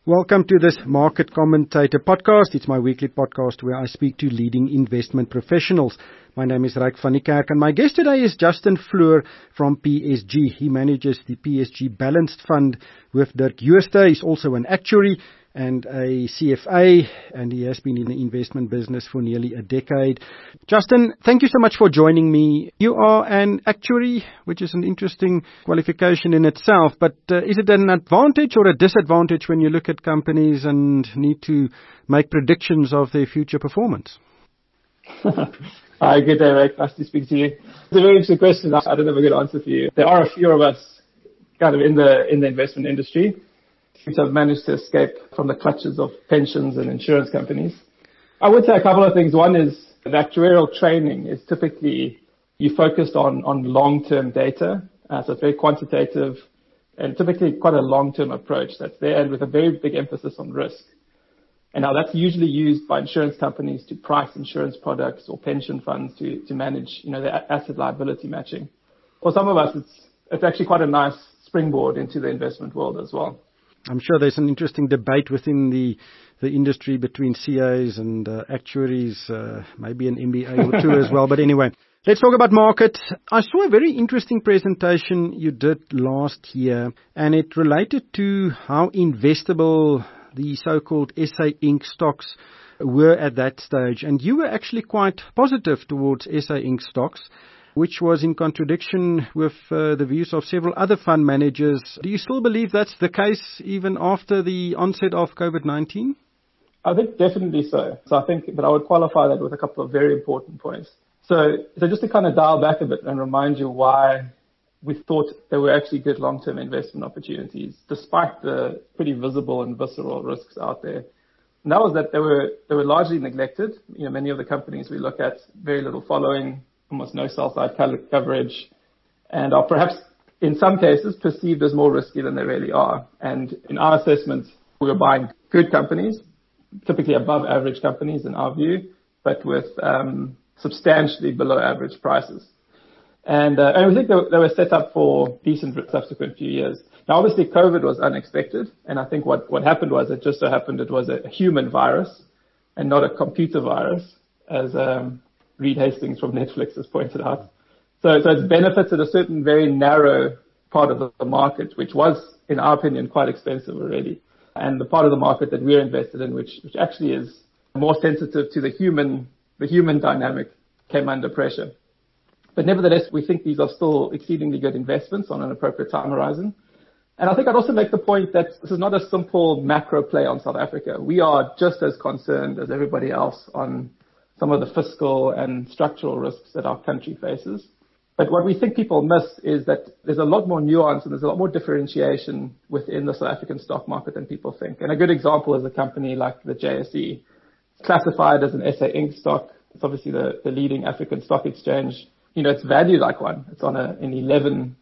Welcome to this Market Commentator podcast. It's my weekly podcast where I speak to leading investment professionals. My name is Ryk van die Kerk and my guest today is Justin Floor from PSG. He manages the PSG Balanced Fund with Dirk Jooste. He's also an actuary and a CFA, and he has been in the investment business for nearly a decade. Justin, thank you so much for joining me. You are an actuary, which is an interesting qualification in itself, but is it an advantage or a disadvantage when you look at companies and need to make predictions of their future performance? Hi, good day, Rick. Nice to speak to you. It's a very interesting question. I don't have a good answer for you. There are a few of us kind of in the investment industry which have managed to escape from the clutches of pensions and insurance companies. I would say a couple of things. One is the actuarial training is typically you focused on long-term data. So it's very quantitative and typically quite a long-term approach that's there and with a very big emphasis on risk. And now that's usually used by insurance companies to price insurance products or pension funds to manage, the asset liability matching. For some of us, it's actually quite a nice springboard into the investment world as well. I'm sure there's an interesting debate within the industry between CAs and actuaries, maybe an MBA or two as well. But anyway, let's talk about market. I saw a very interesting presentation you did last year, and it related to how investable the so-called SA Inc. stocks were at that stage. And you were actually quite positive towards SA Inc. stocks, which was in contradiction with the views of several other fund managers. Do you still believe that's the case even after the onset of COVID-19? I think definitely so. So I think, but I would qualify that with a couple of very important points. So just to kind of dial back a bit and remind you why we thought there were actually good long-term investment opportunities, despite the pretty visible and visceral risks out there. And that was that they were largely neglected. Many of the companies we look at, very little following, almost no sell-side coverage, and are perhaps in some cases perceived as more risky than they really are. And in our assessment, we were buying good companies, typically above average companies in our view, but with substantially below average prices. And we think they were set up for decent subsequent few years. Now, obviously, COVID was unexpected, and I think what happened was it just so happened it was a human virus and not a computer virus, as Reed Hastings from Netflix has pointed out. So it's benefited a certain very narrow part of the market, which was, in our opinion, quite expensive already. And the part of the market that we're invested in, which actually is more sensitive to the human dynamic, came under pressure. But nevertheless, we think these are still exceedingly good investments on an appropriate time horizon. And I think I'd also make the point that this is not a simple macro play on South Africa. We are just as concerned as everybody else on some of the fiscal and structural risks that our country faces. But what we think people miss is that there's a lot more nuance and there's a lot more differentiation within the South African stock market than people think. And a good example is a company like the JSE. It's classified as an SA Inc. stock. It's obviously the leading African stock exchange. It's valued like one. It's on an 11,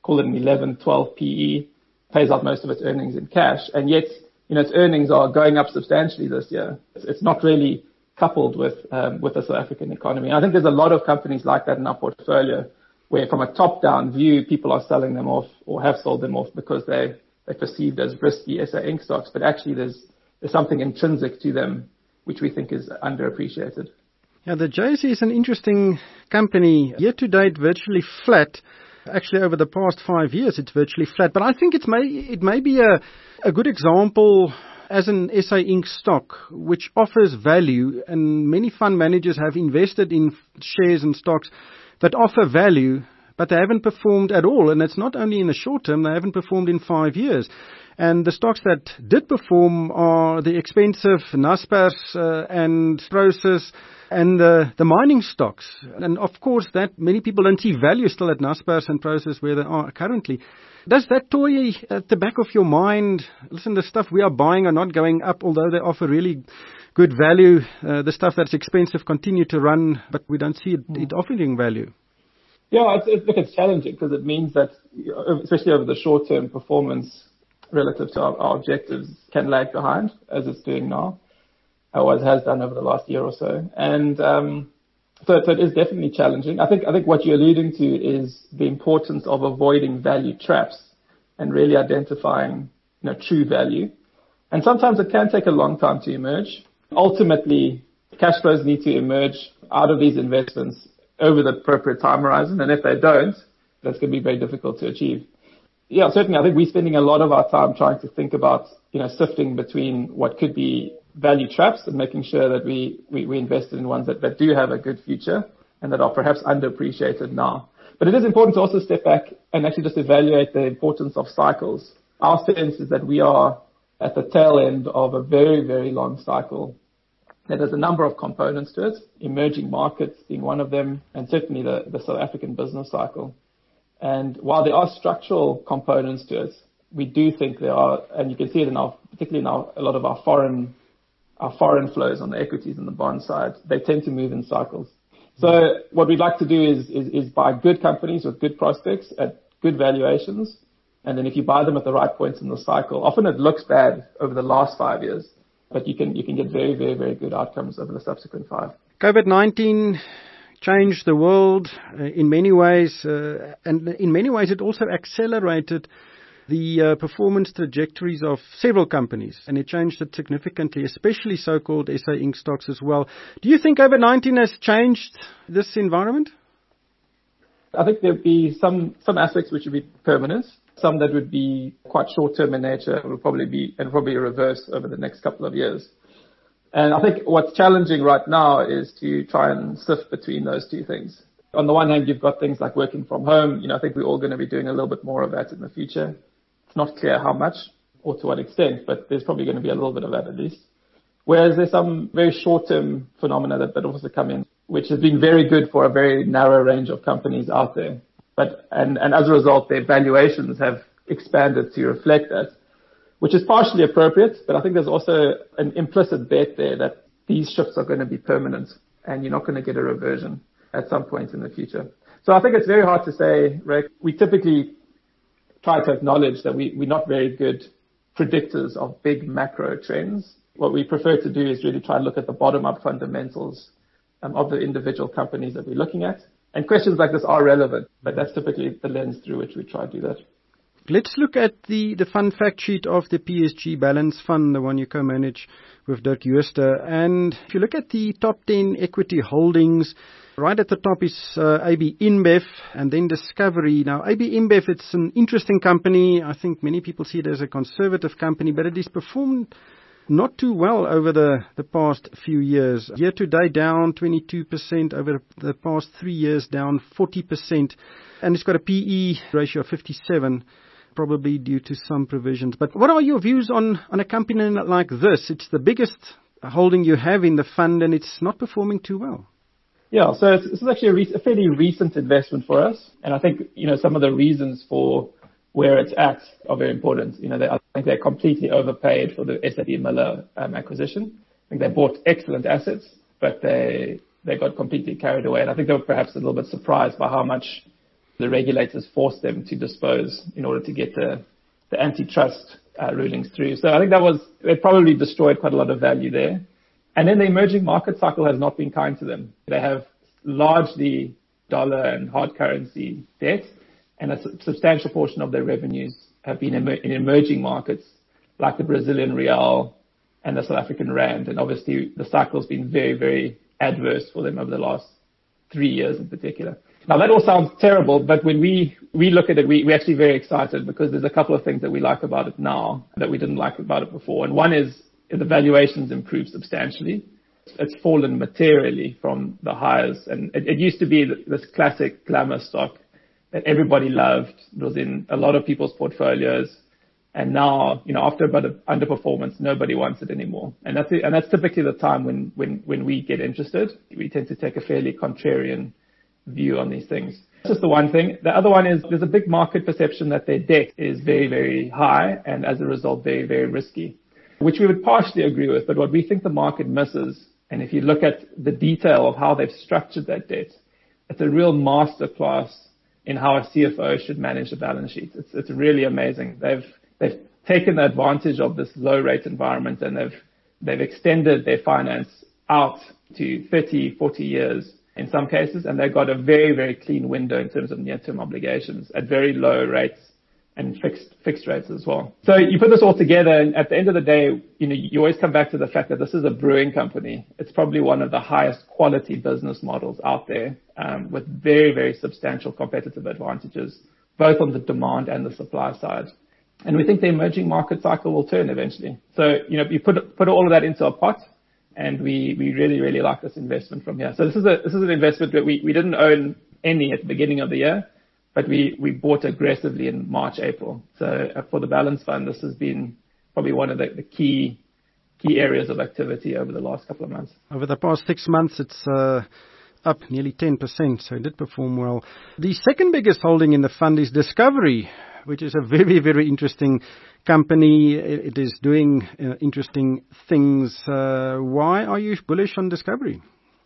12 PE, pays out most of its earnings in cash. And yet, its earnings are going up substantially this year. It's not really coupled with the South African economy. And I think there's a lot of companies like that in our portfolio where from a top-down view, people are selling them off or have sold them off because they're perceived as risky SA Inc. stocks. But actually, there's something intrinsic to them which we think is underappreciated. Yeah, the JSE is an interesting company. Year to date, virtually flat. Actually, over the past 5 years, it's virtually flat. But I think it may be a good example as an SA Inc. stock, which offers value, and many fund managers have invested in shares and stocks that offer value, but they haven't performed at all. And it's not only in the short term, they haven't performed in 5 years. And the stocks that did perform are the expensive Naspers and Prosus and the mining stocks. And of course, that many people don't see value still at Naspers and Prosus where they are currently. Does that toy at the back of your mind? Listen, the stuff we are buying are not going up, although they offer really good value. The stuff that's expensive continue to run, but we don't see it offering value. Yeah, it's challenging because it means that, especially over the short-term performance relative to our objectives, can lag behind, as it's doing now, or as it has done over the last year or so. And so it is definitely challenging. I think what you're alluding to is the importance of avoiding value traps and really identifying true value. And sometimes it can take a long time to emerge. Ultimately, cash flows need to emerge out of these investments over the appropriate time horizon. And if they don't, that's going to be very difficult to achieve. Yeah, certainly. I think we're spending a lot of our time trying to think about, sifting between what could be value traps and making sure that we invested in ones that do have a good future and that are perhaps underappreciated now. But it is important to also step back and actually just evaluate the importance of cycles. Our sense is that we are at the tail end of a very, very long cycle. And there's a number of components to it, emerging markets being one of them, and certainly the South African business cycle. And while there are structural components to it, we do think there are, and you can see it particularly in a lot of our foreign flows on the equities and the bond side, they tend to move in cycles. So what we'd like to do is buy good companies with good prospects at good valuations. And then if you buy them at the right points in the cycle, often it looks bad over the last 5 years, but you can get very, very, very good outcomes over the subsequent 5. COVID-19 changed the world in many ways, and in many ways it also accelerated the performance trajectories of several companies, and it changed it significantly, especially so-called SA Inc. stocks as well. Do you think COVID-19 has changed this environment? I think there'd be some aspects which would be permanent, some that would be quite short-term in nature, will probably be a reverse over the next couple of years. And I think what's challenging right now is to try and sift between those two things. On the one hand, you've got things like working from home. I think we're all going to be doing a little bit more of that in the future. It's not clear how much or to what extent, but there's probably going to be a little bit of that at least. Whereas there's some very short-term phenomena that also come in, which has been very good for a very narrow range of companies out there. And as a result, their valuations have expanded to reflect that, which is partially appropriate, but I think there's also an implicit bet there that these shifts are going to be permanent and you're not going to get a reversion at some point in the future. So I think it's very hard to say, Ray. We typically try to acknowledge that we're not very good predictors of big macro trends. What we prefer to do is really try and look at the bottom-up fundamentals of the individual companies that we're looking at. And questions like this are relevant, but that's typically the lens through which we try to do that. Let's look at the fun fact sheet of the PSG Balance Fund, the one you co-manage with Dirk Jooste. And if you look at the top 10 equity holdings, right at the top is AB InBev and then Discovery. Now, AB InBev, it's an interesting company. I think many people see it as a conservative company, but it has performed not too well over the past few years. Year to date down 22%, over the past 3 years down 40%, and it's got a PE ratio of 57, probably due to some provisions. But what are your views on a company like this? It's the biggest holding you have in the fund and it's not performing too well. Yeah, so this is actually a fairly recent investment for us, and I think some of the reasons for where it's at are very important. I think they completely overpaid for the SABMiller acquisition. I think they bought excellent assets, but they got completely carried away. And I think they were perhaps a little bit surprised by how much the regulators forced them to dispose in order to get the antitrust rulings through. So I think they probably destroyed quite a lot of value there. And then the emerging market cycle has not been kind to them. They have largely dollar and hard currency debt, and a substantial portion of their revenues have been in emerging markets like the Brazilian real and the South African rand. And obviously the cycle's been very, very adverse for them over the last 3 years in particular. Now that all sounds terrible, but when we look at it, we're actually very excited because there's a couple of things that we like about it now that we didn't like about it before. And one is the valuations improved substantially. It's fallen materially from the highs. And it used to be this classic glamour stock that everybody loved. It was in a lot of people's portfolios. And now, after a bit of underperformance, nobody wants it anymore. And that's typically the time when we get interested. We tend to take a fairly contrarian view on these things. That's just the one thing. The other one is there's a big market perception that their debt is very, very high and as a result, very, very risky, which we would partially agree with. But what we think the market misses, and if you look at the detail of how they've structured that debt, it's a real masterclass in how a CFO should manage a balance sheet. It's really amazing. They've taken advantage of this low rate environment and they've extended their finance out to 30, 40 years in some cases, and they've got a very, very clean window in terms of near-term obligations at very low rates and fixed rates as well. So you put this all together, and at the end of the day, you always come back to the fact that this is a brewing company. It's probably one of the highest quality business models out there, with very, very substantial competitive advantages, both on the demand and the supply side. And we think the emerging market cycle will turn eventually. So, you put all of that into a pot, and we really, really like this investment from here. So this is an investment that we didn't own any at the beginning of the year, but we bought aggressively in March, April. So for the balance fund, this has been probably one of the key areas of activity over the last couple of months. Over the past 6 months, it's up nearly 10%, so it did perform well. The second biggest holding in the fund is Discovery, which is a very, very interesting company. It is doing interesting things. Why are you bullish on Discovery?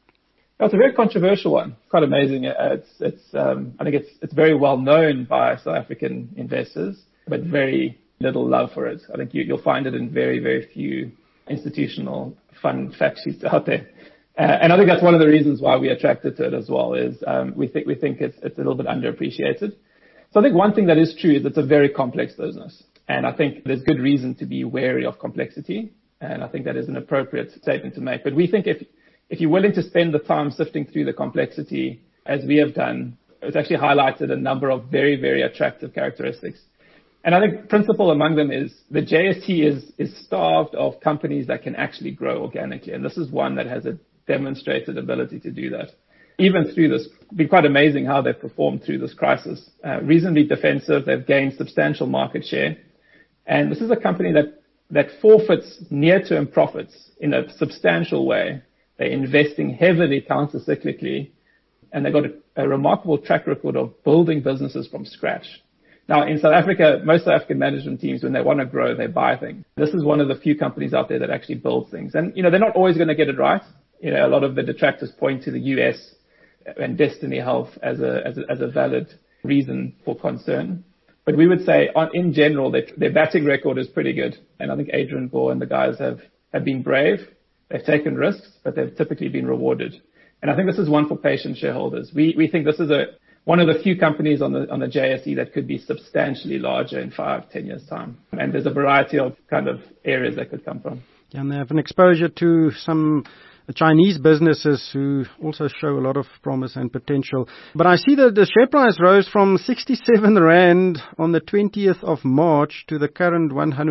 It's a very controversial one. Quite amazing. I think it's very well known by South African investors, but very little love for it. I think you'll find it in very, very few institutional fund fact sheets out there. And I think that's one of the reasons why we attracted to it as well. Is we think it's a little bit underappreciated. So I think one thing that is true is it's a very complex business, and I think there's good reason to be wary of complexity. And I think that is an appropriate statement to make. But we think if you're willing to spend the time sifting through the complexity, as we have done, it's actually highlighted a number of very, very attractive characteristics. And I think principal among them is the JSE is starved of companies that can actually grow organically. And this is one that has a demonstrated ability to do that. Even through this, it's been quite amazing how they've performed through this crisis. Reasonably defensive, they've gained substantial market share. And this is a company that forfeits near-term profits in a substantial way. They're investing heavily counter-cyclically, and they've got a remarkable track record of building businesses from scratch. Now, in South Africa, most South African management teams, when they want to grow, they buy things. This is one of the few companies out there that actually build things. And, they're not always going to get it right. A lot of the detractors point to the US and Destiny Health as a valid reason for concern. But we would say, in general, their batting record is pretty good. And I think Adrian Gore and the guys have been brave. They've taken risks, but they've typically been rewarded. And I think this is one for patient shareholders. We think this is one of the few companies on the JSE that could be substantially larger in 5-10 years' time. And there's a variety of kind of areas that could come from. Yeah, and they have an exposure to some Chinese businesses who also show a lot of promise and potential. But I see that the share price rose from 67 Rand on the 20th of March to the current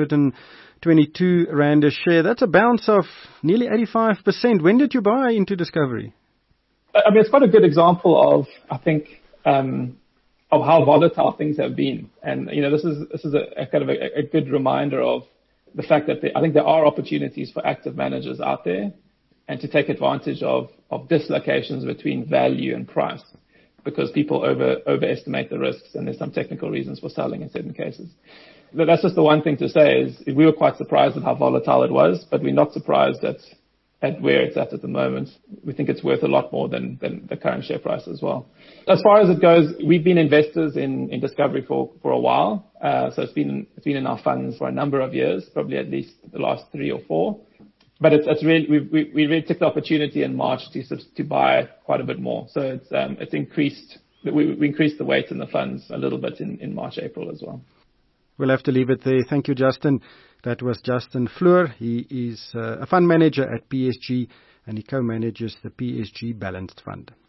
122 Rand a share. That's a bounce of nearly 85%. When did you buy into Discovery? I mean, it's quite a good example of, I think, of how volatile things have been. And, this is a kind of a good reminder of the fact that I think there are opportunities for active managers out there, and to take advantage of dislocations between value and price, because people overestimate the risks, and there's some technical reasons for selling in certain cases. But that's just the one thing to say is we were quite surprised at how volatile it was, but we're not surprised at where it's at the moment. We think it's worth a lot more than the current share price as well. As far as it goes, we've been investors in Discovery for a while. So it's been in our funds for a number of years, probably at least the last 3 or 4. But it's really, we really took the opportunity in March to buy quite a bit more. So it's increased. We increased the weight in the funds a little bit in March, April as well. We'll have to leave it there. Thank you, Justin. That was Justin Fleur. He is a fund manager at PSG, and he co-manages the PSG Balanced Fund.